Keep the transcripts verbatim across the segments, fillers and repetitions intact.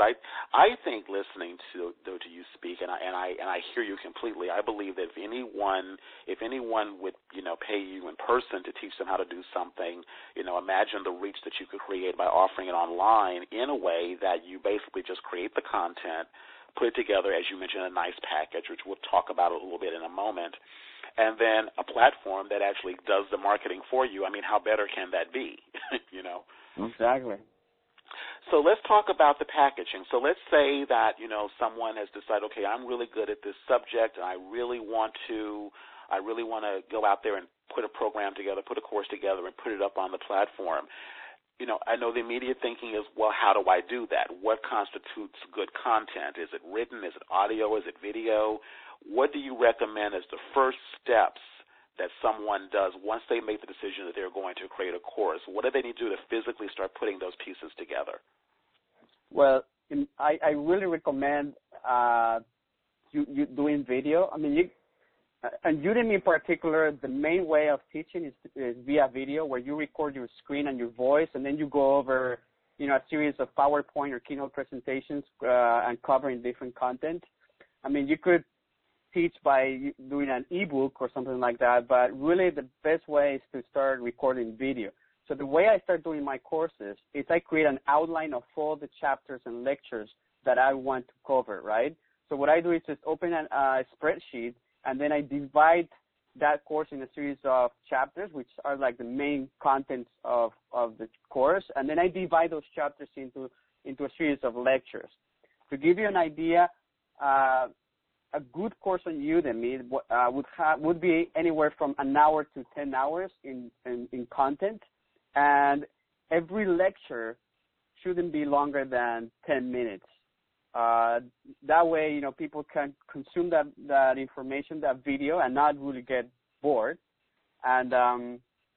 but I I think listening to to you speak, and I and I and I hear you completely. I believe that if anyone if anyone would you know pay you in person to teach them how to do something, you know, imagine the reach that you could create by offering it online in a way that you basically just create the content, put it together, as you mentioned, a nice package, which we'll talk about a little bit in a moment, and then a platform that actually does the marketing for you. I mean, how better can that be? you know. Exactly. So let's talk about the packaging. So let's say that, you know, someone has decided, okay, I'm really good at this subject, and I really want to, I really want to go out there and put a program together, put a course together, and put it up on the platform. You know, I know the immediate thinking is, well, how do I do that? What constitutes good content? Is it written? Is it audio? Is it video? What do you recommend as the first steps that someone does once they make the decision that they're going to create a course? What do they need to do to physically start putting those pieces together? Well, in, I, I really recommend uh, you, you doing video. I mean, you, uh, and Udemy in particular, the main way of teaching is, is via video, where you record your screen and your voice, and then you go over, you know, a series of PowerPoint or keynote presentations uh, and covering different content. I mean, you could teach by doing an ebook or something like that, but really the best way is to start recording video. So the way I start doing my courses is I create an outline of all the chapters and lectures that I want to cover, right? So what I do is just open a uh, spreadsheet, and then I divide that course in a series of chapters, which are like the main contents of, of the course, and then I divide those chapters into, into a series of lectures. To give you an idea, uh, a good course on Udemy uh, would have would be anywhere from an hour to ten hours in, in, in content, and every lecture shouldn't be longer than ten minutes. Uh, that way, you know, people can consume that, that information, that video, and not really get bored. And um,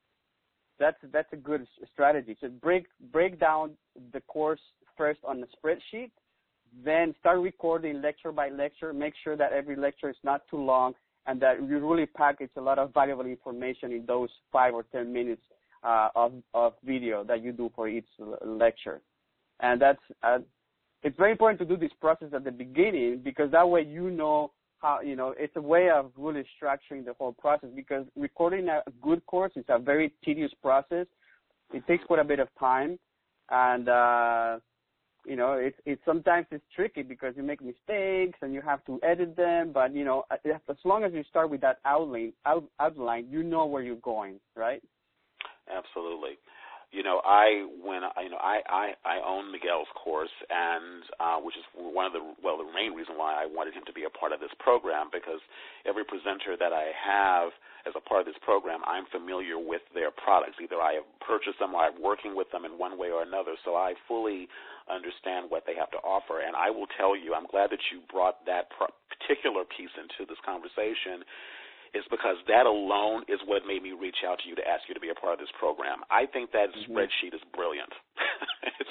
that's that's a good strategy. So break break down the course first on the spreadsheet. Then start recording lecture by lecture. Make sure that every lecture is not too long, and that you really package a lot of valuable information in those five or ten minutes uh, of, of video that you do for each lecture. And that's uh, it's very important to do this process at the beginning, because that way you know how, you know, it's a way of really structuring the whole process, because recording a good course is a very tedious process. It takes quite a bit of time, and uh, You know, it's it's sometimes it's tricky because you make mistakes and you have to edit them. But you know, as long as you start with that outline, out, outline, you know where you're going, right? Absolutely. You know, I when I, you know I, I, I own Miguel's course, and uh, which is one of the well the main reason why I wanted him to be a part of this program, because every presenter that I have as a part of this program, I'm familiar with their products. Either I have purchased them or I'm working with them in one way or another, so I fully understand what they have to offer. And I will tell you, I'm glad that you brought that particular piece into this conversation, is because that alone is what made me reach out to you to ask you to be a part of this program. I think that mm-hmm. spreadsheet is brilliant. it's,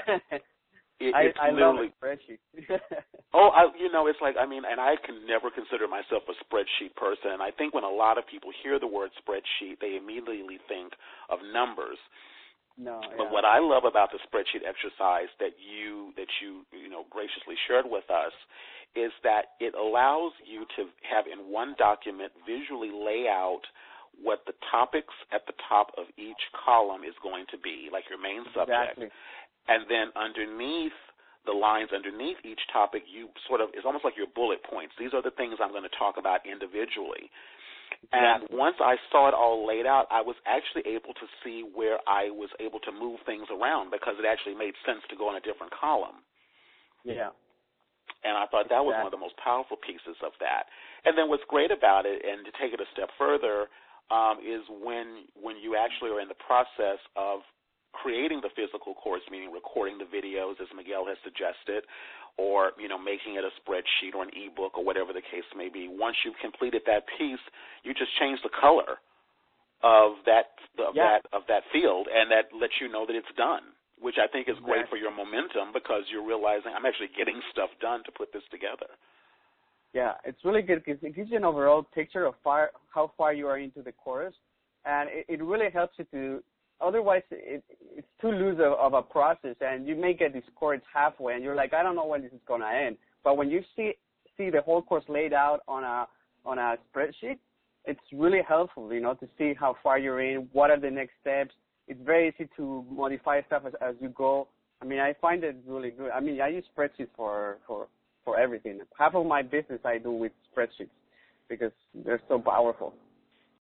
it, I, it's I literally, love a spreadsheet. oh, I, you know, it's like, I mean, and I can never consider myself a spreadsheet person. And I think when a lot of people hear the word spreadsheet, they immediately think of numbers. No, yeah. But what I love about the spreadsheet exercise that you that you you know graciously shared with us is that it allows you to have in one document visually lay out what the topics at the top of each column is going to be, like your main subject. Exactly. And then underneath the lines underneath each topic, you sort of, it's almost like your bullet points. These are the things I'm going to talk about individually. And exactly. once I saw it all laid out, I was actually able to see where I was able to move things around, because it actually made sense to go in a different column. Yeah. And I thought that was one of the most powerful pieces of that. And then what's great about it, and to take it a step further, um, is when when you actually are in the process of creating the physical course, meaning recording the videos, as Miguel has suggested, or, you know, making it a spreadsheet or an ebook or whatever the case may be. Once you've completed that piece, you just change the color of that of yeah. that of that field, and that lets you know that it's done, which I think is exactly. great for your momentum, because you're realizing I'm actually getting stuff done to put this together. Yeah, it's really good because it gives you an overall picture of far, how far you are into the course, and it, it really helps you to otherwise it, it's too loose of, of a process, and you may get discouraged halfway, and you're like, I don't know when this is going to end. But when you see see the whole course laid out on a on a spreadsheet, it's really helpful, you know, to see how far you're in, what are the next steps. It's very easy to modify stuff as, as you go. I mean, I find it really good. I mean, I use spreadsheets for, for, for everything. Half of my business I do with spreadsheets because they're so powerful.